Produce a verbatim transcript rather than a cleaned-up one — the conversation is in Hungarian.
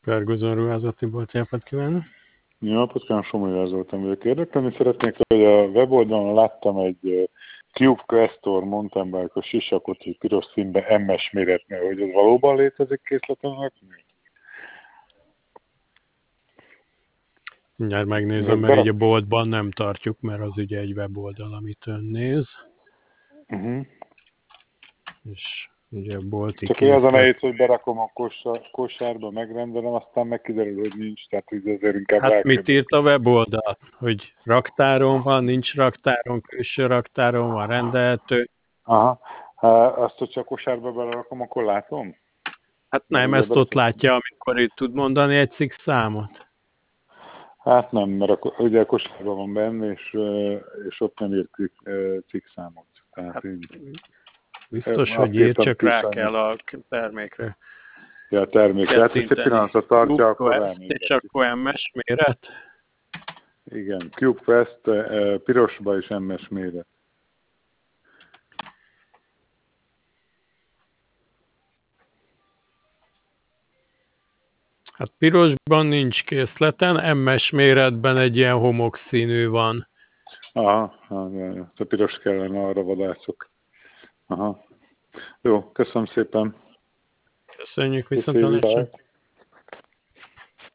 Ferguson ruházati bolt, napot kívánok! Jó napot kívánok, Somolyár Zoltán vagyok. Érdekelni szeretnék, hogy a weboldalon láttam egy Cube Questor mountain bike-os sisakot, hogy piros színben em es méretnél, hogy ez valóban létezik készletenek? Mindjárt megnézem, mert így a boltban nem tartjuk, mert az ugye egy weboldal, amit ön néz. Uh-huh. És ugye a bolti csak készlet... az a nehéz, hogy berakom a kosár, kosárba, megrendelem, aztán megkiderül, hogy nincs, tehát így azért inkább hát rákérdez. mit írt a weboldal? Hogy raktáron van, nincs raktáron, külső raktáron van, rendelhető. Aha, azt, hogy csak kosárba belerakom, akkor látom? Hát nem, ezt ott látja, amikor itt tud mondani egy cikk számot. Hát nem, mert a, ugye a kosárban van benne, és, és ott nem írt cikk számot. Tehát hát, így, biztos, hogy ír, csak rá kell a termékre. Ja, a termékre. Hát, hogyha pillanatot tartja, akkor ránézek. És akkor em es méret? Igen, Cube Quest, pirosba és em es méret. Hát pirosban nincs készleten, em es méretben egy ilyen homokszínű van. Aha, a piros kellene, arra vadászok. Aha. Jó, köszönöm szépen. Köszönjük, viszontlátásra.